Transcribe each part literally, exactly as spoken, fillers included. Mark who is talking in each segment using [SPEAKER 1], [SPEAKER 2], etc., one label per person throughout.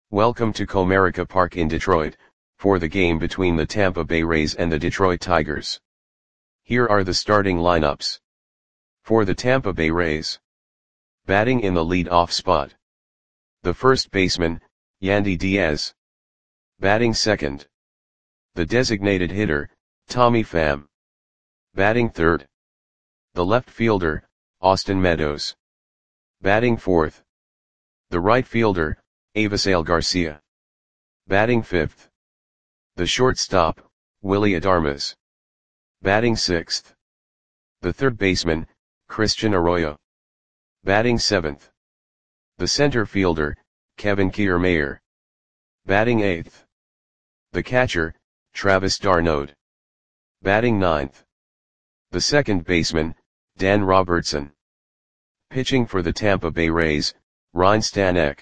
[SPEAKER 1] Welcome to Comerica Park in Detroit, for the game between the Tampa Bay Rays and the Detroit Tigers. Here are the starting lineups. For the Tampa Bay Rays. Batting in the lead-off spot. The first baseman, Yandy Diaz. Batting second. The designated hitter, Tommy Pham. Batting third. The left fielder, Austin Meadows. Batting fourth. The right fielder, Avisail Garcia. Batting fifth. The shortstop, Willy Adames. Batting sixth. The third baseman, Christian Arroyo. Batting seventh. The center fielder, Kevin Kiermaier. Batting eighth. The catcher, Travis d'Arnaud. Batting ninth. The second baseman, Dan Robertson. Pitching for the Tampa Bay Rays, Ryne Stanek.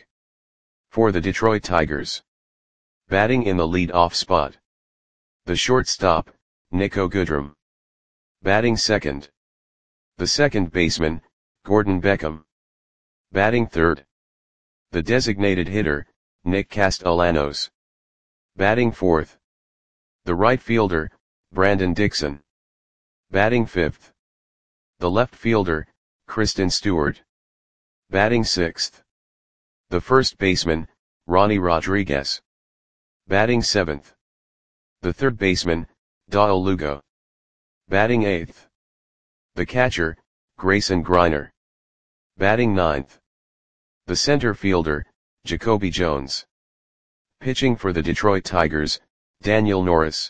[SPEAKER 1] For the Detroit Tigers. Batting in the lead-off spot. The shortstop, Niko Goodrum. Batting second. The second baseman, Gordon Beckham. Batting third. The designated hitter, Nick Castellanos. Batting fourth. The right fielder, Brandon Dixon. Batting fifth. The left fielder, Kristen Stewart. Batting sixth. The first baseman, Ronnie Rodriguez. Batting seventh. The third baseman, Dale Lugo. Batting eighth. The catcher, Grayson Greiner. Batting ninth. The center fielder, Jacoby Jones. Pitching for the Detroit Tigers, Daniel Norris.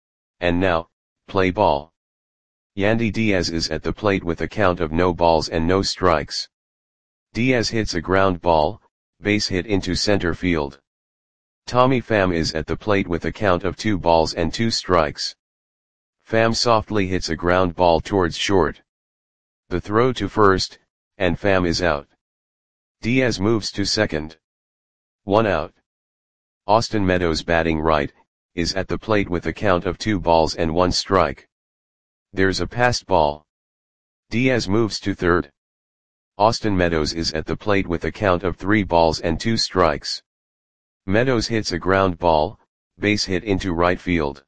[SPEAKER 1] And now, play ball. Yandy Diaz is at the plate with a count of no balls and no strikes. Diaz hits a ground ball, base hit into center field. Tommy Pham is at the plate with a count of two balls and two strikes. Pham softly hits a ground ball towards short. The throw to first, and Pham is out. Diaz moves to second. One out. Austin Meadows, batting right, is at the plate with a count of two balls and one strike. There's a passed ball. Diaz moves to third. Austin Meadows is at the plate with a count of three balls and two strikes. Meadows hits a ground ball, base hit into right field.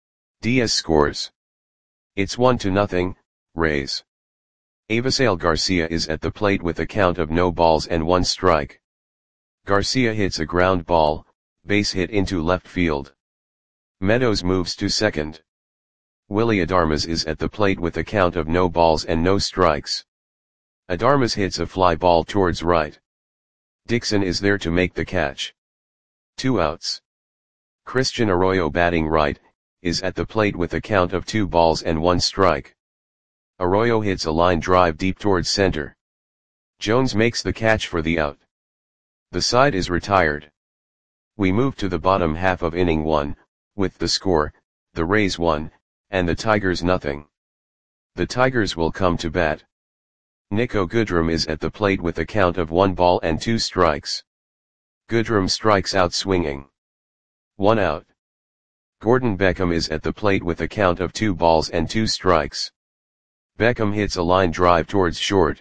[SPEAKER 1] Diaz scores. It's one to nothing, Rays. Avisail Garcia is at the plate with a count of no balls and one strike. Garcia hits a ground ball, base hit into left field. Meadows moves to second. Willy Adames is at the plate with a count of no balls and no strikes. Adames hits a fly ball towards right. Dixon is there to make the catch. Two outs. Christian Arroyo, batting right, is at the plate with a count of two balls and one strike. Arroyo hits a line drive deep towards center. Jones makes the catch for the out. The side is retired. We move to the bottom half of inning one, with the score, the Rays one, and the Tigers nothing. The Tigers will come to bat. Niko Goodrum is at the plate with a count of one ball and two strikes. Goodrum strikes out swinging. One out. Gordon Beckham is at the plate with a count of two balls and two strikes. Beckham hits a line drive towards short.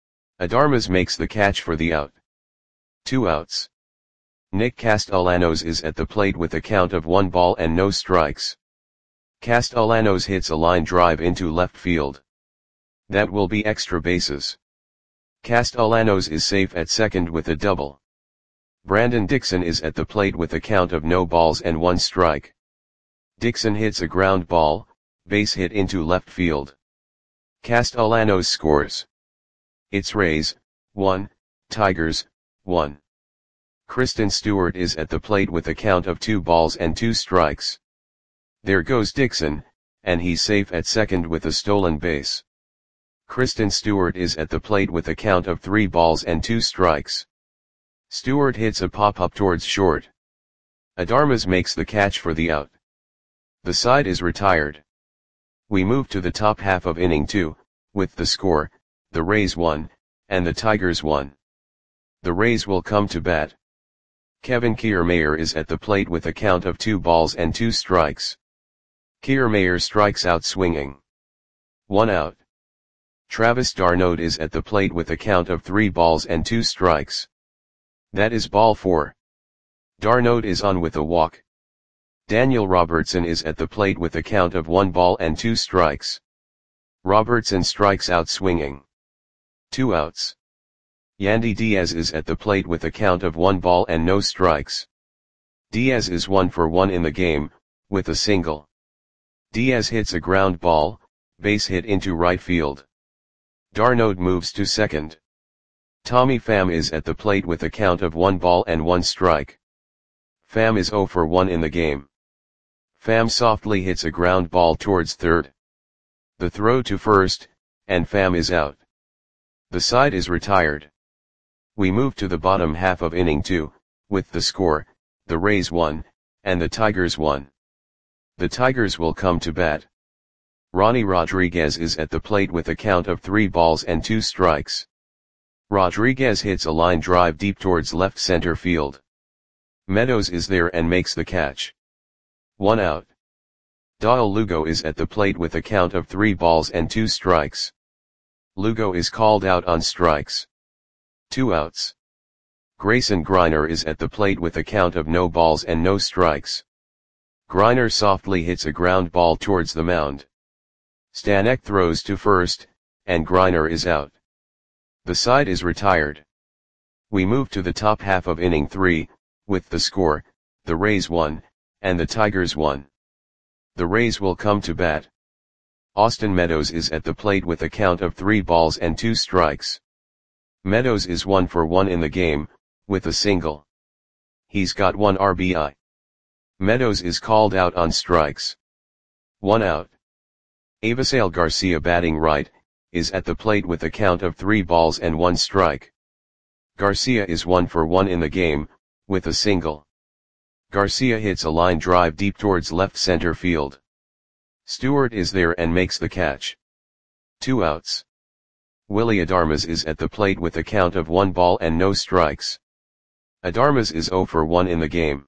[SPEAKER 1] Adames makes the catch for the out. Two outs. Nick Castellanos is at the plate with a count of one ball and no strikes. Castellanos hits a line drive into left field. That will be extra bases. Castellanos is safe at second with a double. Brandon Dixon is at the plate with a count of no balls and one strike. Dixon hits a ground ball, base hit into left field. Castellanos scores. It's Rays, one, Tigers, one. Kristen Stewart is at the plate with a count of two balls and two strikes. There goes Dixon, and he's safe at second with a stolen base. Kristen Stewart is at the plate with a count of three balls and two strikes. Stewart hits a pop-up towards short. Adames makes the catch for the out. The side is retired. We move to the top half of inning two, with the score, the Rays one, and the Tigers one. The Rays will come to bat. Kevin Kiermaier is at the plate with a count of two balls and two strikes. Kiermaier strikes out swinging. One out. Travis d'Arnaud is at the plate with a count of three balls and two strikes. That is ball four. Darnold is on with a walk. Daniel Robertson is at the plate with a count of one ball and two strikes. Robertson strikes out swinging. Two outs. Yandy Diaz is at the plate with a count of one ball and no strikes. Diaz is one for one in the game, with a single. Diaz hits a ground ball, base hit into right field. Darnold moves to second. Tommy Pham is at the plate with a count of one ball and one strike. Pham is zero for one in the game. Pham softly hits a ground ball towards third. The throw to first, and Pham is out. The side is retired. We move to the bottom half of inning two, with the score, the Rays won, and the Tigers won. The Tigers will come to bat. Ronnie Rodriguez is at the plate with a count of three balls and two strikes. Rodriguez hits a line drive deep towards left center field. Meadows is there and makes the catch. One out. Dawel Lugo is at the plate with a count of three balls and two strikes. Lugo is called out on strikes. Two outs. Grayson Greiner is at the plate with a count of no balls and no strikes. Greiner softly hits a ground ball towards the mound. Stanek throws to first, and Greiner is out. The side is retired. We move to the top half of inning three, with the score, the Rays won, and the Tigers won. The Rays will come to bat. Austin Meadows is at the plate with a count of three balls and two strikes. Meadows is one for one in the game, with a single. He's got one R B I. Meadows is called out on strikes. One out. Avisail Garcia, batting right, is at the plate with a count of three balls and one strike. Garcia is one for one in the game, with a single. Garcia hits a line drive deep towards left center field. Stewart is there and makes the catch. Two outs. Willy Adames is at the plate with a count of one ball and no strikes. Adames is zero for one in the game.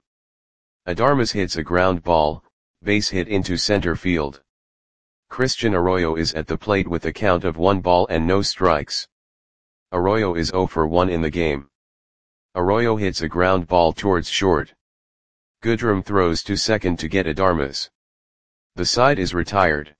[SPEAKER 1] Adames hits a ground ball, base hit into center field. Christian Arroyo is at the plate with a count of one ball and no strikes. Arroyo is zero for one in the game. Arroyo hits a ground ball towards short. Goodrum throws to second to get Adames. The side is retired.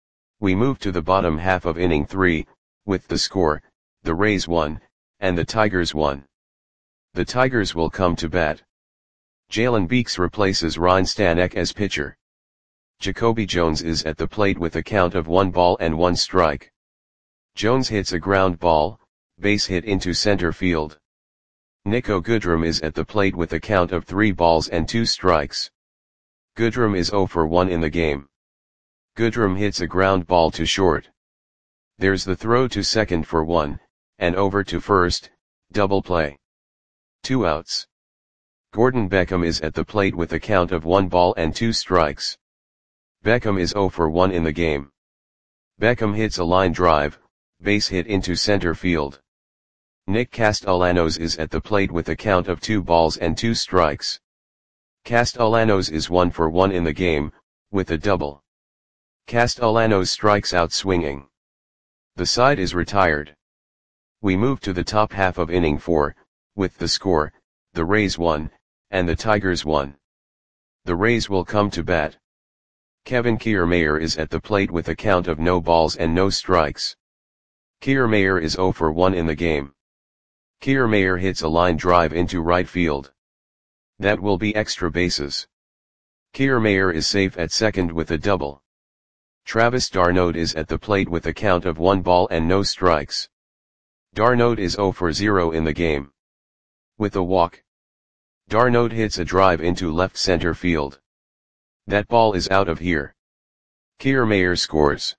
[SPEAKER 1] We move to the bottom half of inning three, with the score, the Rays won, and the Tigers won. The Tigers will come to bat. Jalen Beeks replaces Ryan Stanek as pitcher. Jacoby Jones is at the plate with a count of one ball and one strike. Jones hits a ground ball, base hit into center field. Nico Goodrum is at the plate with a count of three balls and two strikes. Goodrum is zero for one in the game. Goodrum hits a ground ball to short. There's the throw to second for one, and over to first, double play. Two outs. Gordon Beckham is at the plate with a count of one ball and two strikes. Beckham is zero for one in the game. Beckham hits a line drive, base hit into center field. Nick Castellanos is at the plate with a count of two balls and two strikes. Castellanos is one for one in the game, with a double. Castellanos strikes out swinging. The side is retired. We move to the top half of inning four, with the score, the Rays won, and the Tigers won. The Rays will come to bat. Kevin Kiermaier is at the plate with a count of no balls and no strikes. Kiermaier is zero for one in the game. Kiermaier hits a line drive into right field. That will be extra bases. Kiermaier is safe at second with a double. Travis d'Arnaud is at the plate with a count of one ball and no strikes. d'Arnaud is zero for zero in the game. With a walk. d'Arnaud hits a drive into left center field. That ball is out of here. Kiermaier scores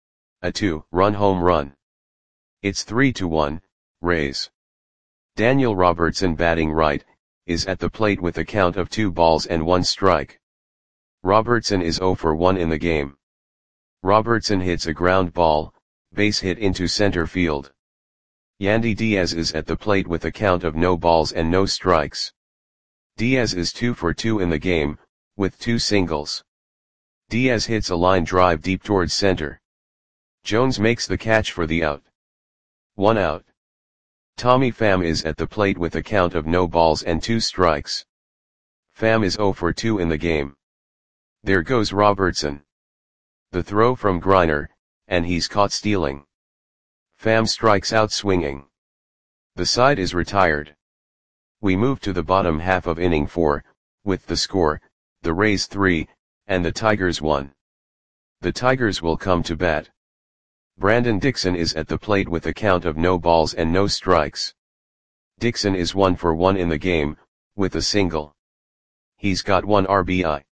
[SPEAKER 1] a two-run home run. It's three to one, Rays. Daniel Robertson, batting right, is at the plate with a count of two balls and one strike. Robertson is zero for one in the game. Robertson hits a ground ball, base hit into center field. Yandy Diaz is at the plate with a count of no balls and no strikes. Diaz is two for two in the game, with two singles. Diaz hits a line drive deep towards center. Jones makes the catch for the out. One out. Tommy Pham is at the plate with a count of no balls and two strikes. Pham is zero for two in the game. There goes Robertson. The throw from Greiner, and he's caught stealing. Pham strikes out swinging. The side is retired. We move to the bottom half of inning four, with the score, the Rays three, and the Tigers one. The Tigers will come to bat. Brandon Dixon is at the plate with a count of no balls and no strikes. Dixon is one for one in the game, with a single. He's got one R B I.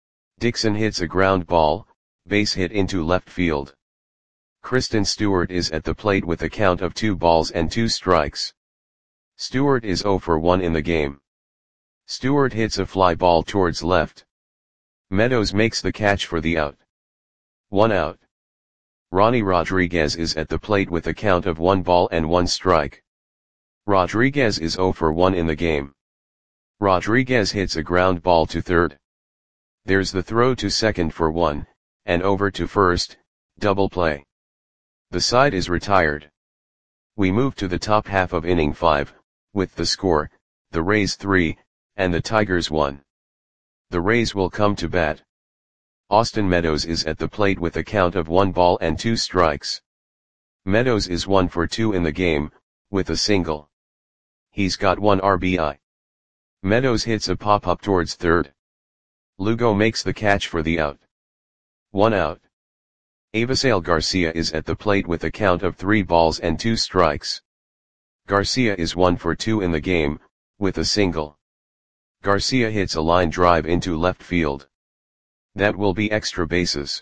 [SPEAKER 1] Dixon hits a ground ball, base hit into left field. Kristen Stewart is at the plate with a count of two balls and two strikes. Stewart is zero for one in the game. Stewart hits a fly ball towards left. Meadows makes the catch for the out. One out. Ronnie Rodriguez is at the plate with a count of one ball and one strike. Rodriguez is zero for one in the game. Rodriguez hits a ground ball to third. There's the throw to second for one, and over to first, double play. The side is retired. We move to the top half of inning five, with the score, the Rays three, and the Tigers one. The Rays will come to bat. Austin Meadows is at the plate with a count of one ball and two strikes. Meadows is one for two in the game, with a single. He's got one R B I. Meadows hits a pop-up towards third. Lugo makes the catch for the out. One out. Avisail Garcia is at the plate with a count of three balls and two strikes. Garcia is one for two in the game, with a single. Garcia hits a line drive into left field. That will be extra bases.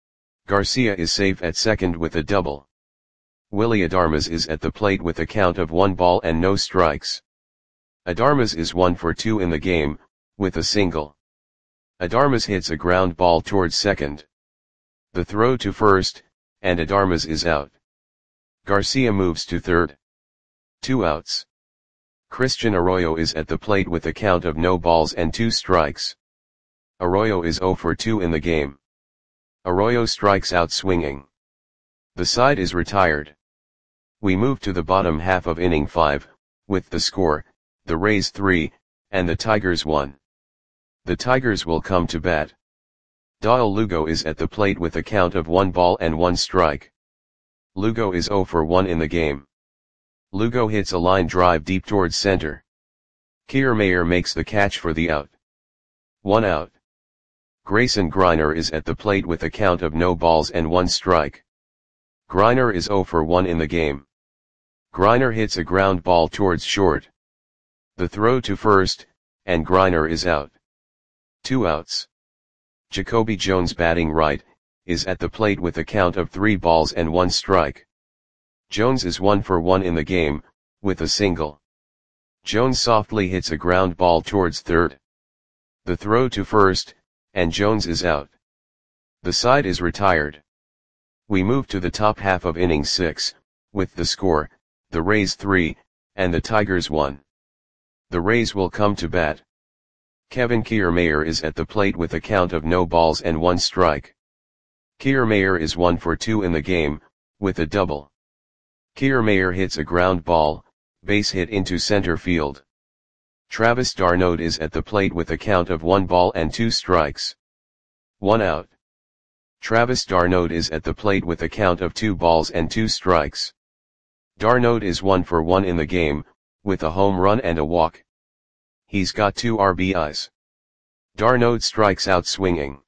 [SPEAKER 1] Garcia is safe at second with a double. Willy Adames is at the plate with a count of one ball and no strikes. Adames is one for two in the game, with a single. Adames hits a ground ball towards second. The throw to first, and Adames is out. Garcia moves to third. Two outs. Christian Arroyo is at the plate with a count of no balls and two strikes. Arroyo is zero for two in the game. Arroyo strikes out swinging. The side is retired. We move to the bottom half of inning five, with the score, the Rays three, and the Tigers one. The Tigers will come to bat. Dale Lugo is at the plate with a count of one ball and one strike. Lugo is zero for one in the game. Lugo hits a line drive deep towards center. Kiermaier makes the catch for the out. One out. Grayson Greiner is at the plate with a count of no balls and one strike. Greiner is zero for one in the game. Greiner hits a ground ball towards short. The throw to first, and Greiner is out. Two outs. Jacoby Jones, batting right, is at the plate with a count of three balls and one strike. Jones is one for one in the game, with a single. Jones softly hits a ground ball towards third. The throw to first, and Jones is out. The side is retired. We move to the top half of inning six, with the score, the Rays three, and the Tigers one. The Rays will come to bat. Kevin Kiermaier is at the plate with a count of no balls and one strike. Kiermaier is one for two in the game, with a double. Kiermaier hits a ground ball, base hit into center field. Travis d'Arnaud is at the plate with a count of one ball and two strikes. One out. Travis d'Arnaud is at the plate with a count of two balls and two strikes. d'Arnaud is one for one in the game, with a home run and a walk. He's got two R B Is. d'Arnaud strikes out swinging.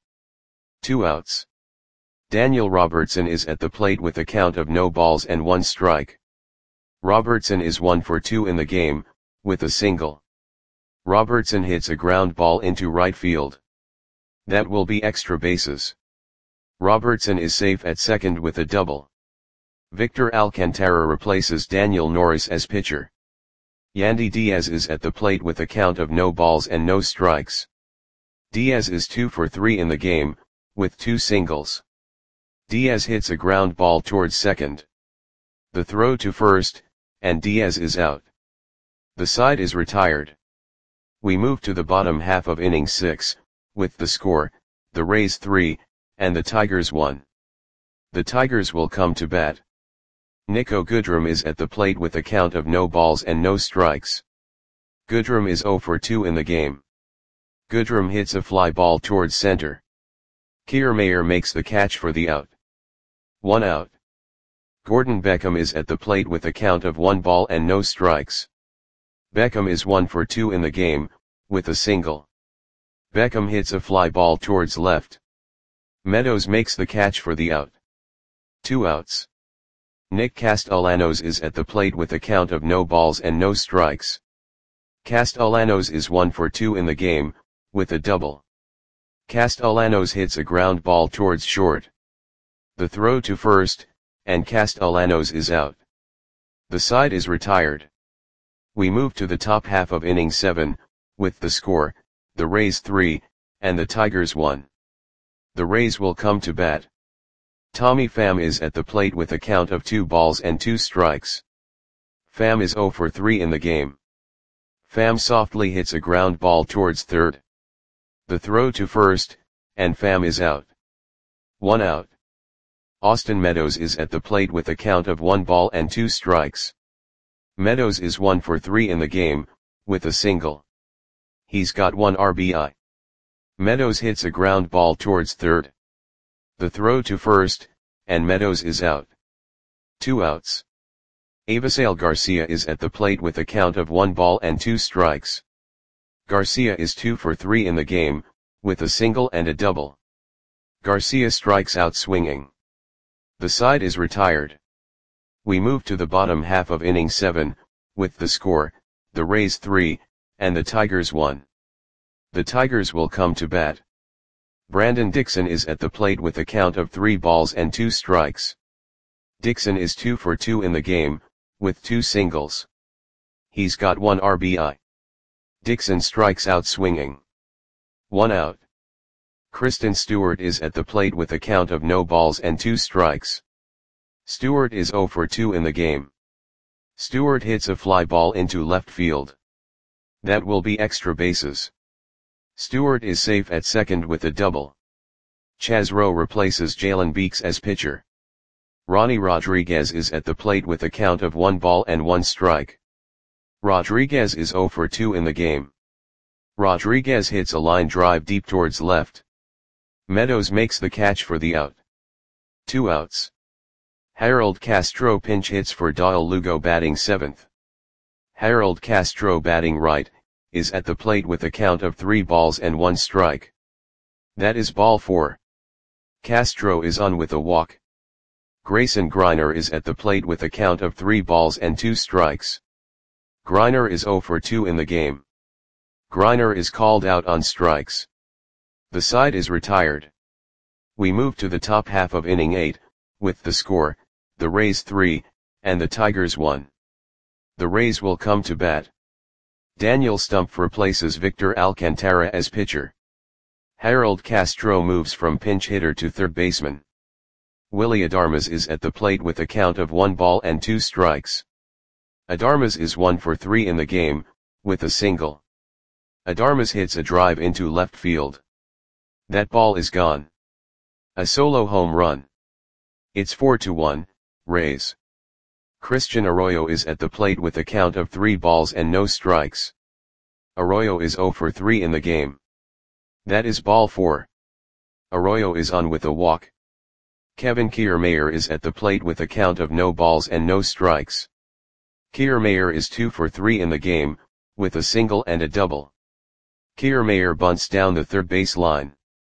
[SPEAKER 1] Two outs. Daniel Robertson is at the plate with a count of no balls and one strike. Robertson is one for two in the game, with a single. Robertson hits a ground ball into right field. That will be extra bases. Robertson is safe at second with a double. Victor Alcantara replaces Daniel Norris as pitcher. Yandy Diaz is at the plate with a count of no balls and no strikes. Diaz is two for three in the game, with two singles. Diaz hits a ground ball towards second. The throw to first, and Diaz is out. The side is retired. We move to the bottom half of inning six, with the score, the Rays three, and the Tigers one. The Tigers will come to bat. Niko Goodrum is at the plate with a count of no balls and no strikes. Goodrum is zero for two in the game. Goodrum hits a fly ball towards center. Kiermaier makes the catch for the out. One out. Gordon Beckham is at the plate with a count of one ball and no strikes. Beckham is one for two in the game, with a single. Beckham hits a fly ball towards left. Meadows makes the catch for the out. Two outs. Nick Castellanos is at the plate with a count of no balls and no strikes. Castellanos is one for two in the game, with a double. Castellanos hits a ground ball towards short. The throw to first, and Castellanos is out. The side is retired. We move to the top half of inning seven, with the score, the Rays three, and the Tigers one. The Rays will come to bat. Tommy Pham is at the plate with a count of two balls and two strikes. Pham is zero for three in the game. Pham softly hits a ground ball towards third. The throw to first, and Pham is out. One out. Austin Meadows is at the plate with a count of one ball and two strikes. Meadows is one for three in the game, with a single. He's got one R B I. Meadows hits a ground ball towards third. The throw to first, and Meadows is out. Two outs. Avisail Garcia is at the plate with a count of one ball and two strikes. Garcia is two for three in the game, with a single and a double. Garcia strikes out swinging. The side is retired. We move to the bottom half of inning seven, with the score, the Rays three, and the Tigers one. The Tigers will come to bat. Brandon Dixon is at the plate with a count of three balls and two strikes. Dixon is two for two in the game, with two singles. He's got one R B I. Dixon strikes out swinging. One out. Kristen Stewart is at the plate with a count of no balls and two strikes. Stewart is zero for two in the game. Stewart hits a fly ball into left field. That will be extra bases. Stewart is safe at second with a double. Chaz Rowe replaces Jalen Beeks as pitcher. Ronnie Rodriguez is at the plate with a count of one ball and one strike. Rodriguez is zero for two in the game. Rodriguez hits a line drive deep towards left. Meadows makes the catch for the out. Two outs. Harold Castro pinch hits for Doyle Lugo batting seventh. Harold Castro batting right, is at the plate with a count of three balls and one strike. That is ball four. Castro is on with a walk. Grayson Greiner is at the plate with a count of three balls and two strikes. Greiner is zero for two in the game. Greiner is called out on strikes. The side is retired. We move to the top half of inning eight, with the score, the Rays three, and the Tigers one. The Rays will come to bat. Daniel Stumpf replaces Victor Alcantara as pitcher. Harold Castro moves from pinch hitter to third baseman. Willy Adames is at the plate with a count of one ball and two strikes. Adames is one for three in the game, with a single. Adames hits a drive into left field. That ball is gone. A solo home run. It's four to one, Rays. Christian Arroyo is at the plate with a count of three balls and no strikes. Arroyo is zero for three in the game. That is ball four. Arroyo is on with a walk. Kevin Kiermaier is at the plate with a count of no balls and no strikes. Kiermaier is two for three in the game, with a single and a double. Kiermaier bunts down the third base line.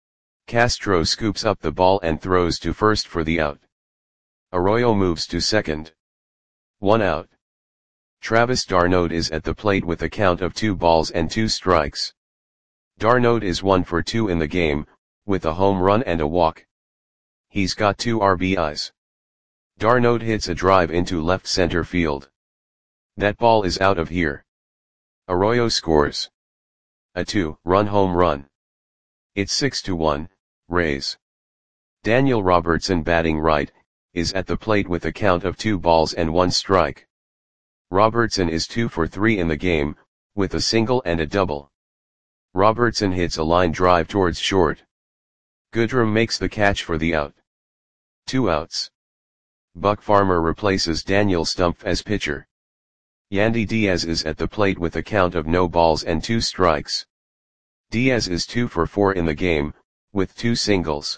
[SPEAKER 1] Castro scoops up the ball and throws to first for the out. Arroyo moves to second. One out. Travis d'Arnaud is at the plate with a count of two balls and two strikes. d'Arnaud is one for two in the game, with a home run and a walk. He's got two R B Is. d'Arnaud hits a drive into left center field. That ball is out of here. Arroyo scores a two-run home run. It's six to one, Rays. Daniel Robertson batting right, is at the plate with a count of two balls and one strike. Robertson is two for three in the game, with a single and a double. Robertson hits a line drive towards short. Goodrum makes the catch for the out. Two outs. Buck Farmer replaces Daniel Stumpf as pitcher. Yandy Diaz is at the plate with a count of no balls and two strikes. Diaz is two for four in the game, with two singles.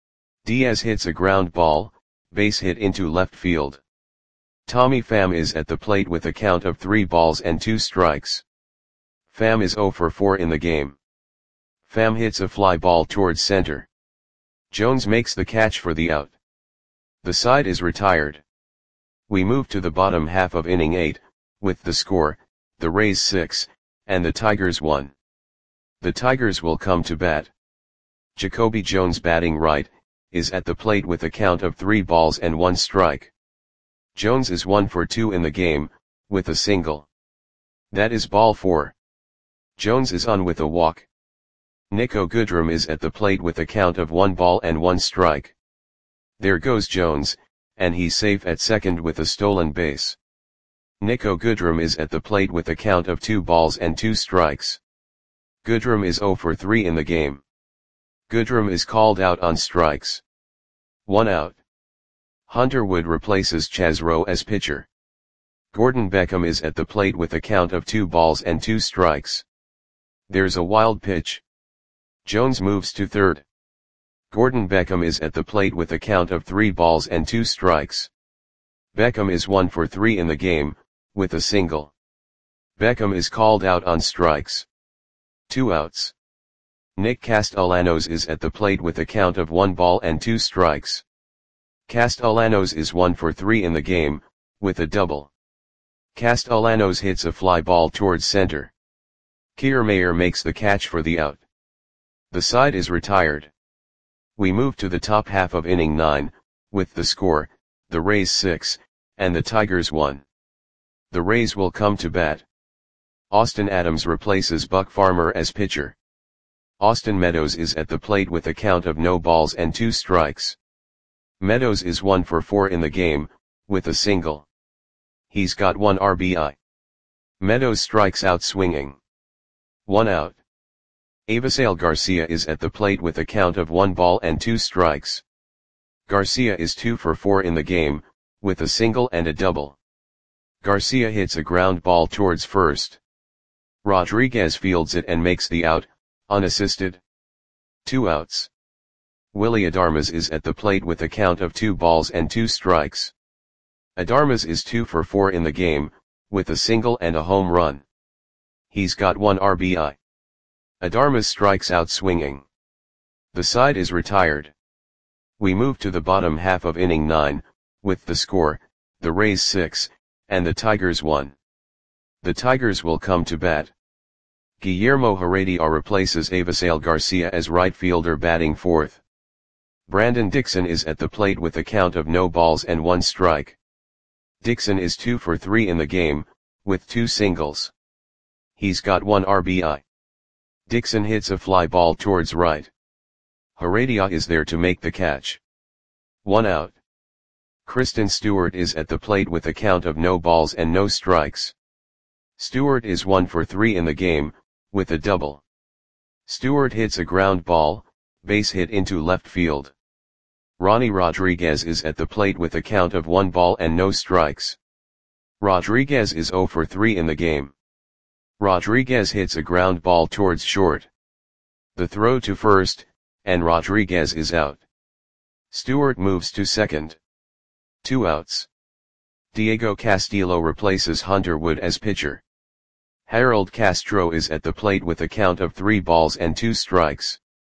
[SPEAKER 1] Diaz hits a ground ball, base hit into left field. Tommy Pham is at the plate with a count of three balls and two strikes. Pham is zero for four in the game. Pham hits a fly ball towards center. Jones makes the catch for the out. The side is retired. We move to the bottom half of inning eight, with the score, the Rays six, and the Tigers one. The Tigers will come to bat. Jacoby Jones, batting right, is at the plate with a count of three balls and one strike. Jones is one for two in the game, with a single. That is ball four. Jones is on with a walk. Niko Goodrum is at the plate with a count of one ball and one strike. There goes Jones, and he's safe at second with a stolen base. Niko Goodrum is at the plate with a count of two balls and two strikes. Goodrum is zero for three in the game. Goodrum is called out on strikes. One out. Hunter Wood replaces Chaz Roe as pitcher. Gordon Beckham is at the plate with a count of two balls and two strikes. There's a wild pitch. Jones moves to third. Gordon Beckham is at the plate with a count of three balls and two strikes. Beckham is one for three in the game, with a single. Beckham is called out on strikes. Two outs. Nick Castellanos is at the plate with a count of one ball and two strikes. Castellanos is one for three in the game, with a double. Castellanos hits a fly ball towards center. Kiermaier makes the catch for the out. The side is retired. We move to the top half of inning nine, with the score, the Rays six, and the Tigers one. The Rays will come to bat. Austin Adams replaces Buck Farmer as pitcher. Austin Meadows is at the plate with a count of no balls and two strikes. Meadows is one for four in the game, with a single. He's got one R B I. Meadows strikes out swinging. One out. Avisail Garcia is at the plate with a count of one ball and two strikes. Garcia is two for four in the game, with a single and a double. Garcia hits a ground ball towards first. Rodriguez fields it and makes the out, unassisted. Two outs. Willy Adames is at the plate with a count of two balls and two strikes. Adames is two for four in the game, with a single and a home run. He's got one R B I. Adames strikes out swinging. The side is retired. We move to the bottom half of inning nine, with the score, the Rays six, and the Tigers one. The Tigers will come to bat. Guillermo Heredia replaces Avisail Garcia as right fielder, batting fourth. Brandon Dixon is at the plate with a count of no balls and one strike. Dixon is two for three in the game, with two singles. He's got one R B I. Dixon hits a fly ball towards right. Heredia is there to make the catch. One out. Kristen Stewart is at the plate with a count of no balls and no strikes. Stewart is one for three in the game, with a double. Stewart hits a ground ball, base hit into left field. Ronnie Rodriguez is at the plate with a count of one ball and no strikes. Rodriguez is zero for three in the game. Rodriguez hits a ground ball towards short. The throw to first, and Rodriguez is out. Stewart moves to second. Two outs. Diego Castillo replaces Hunter Wood as pitcher. Harold Castro is at the plate with a count of three balls and two strikes.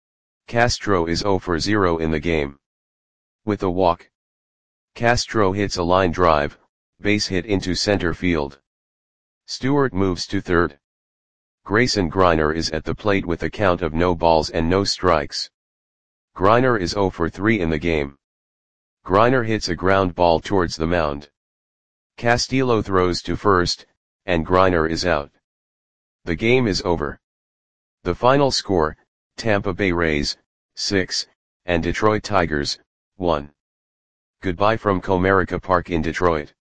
[SPEAKER 1] Castro is zero for zero in the game. With a walk. Castro hits a line drive, base hit into center field. Stewart moves to third. Grayson Greiner is at the plate with a count of no balls and no strikes. Greiner is zero for three in the game. Greiner hits a ground ball towards the mound. Castillo throws to first, and Greiner is out. The game is over. The final score, Tampa Bay Rays, six, and Detroit Tigers, one. Goodbye from Comerica Park in Detroit.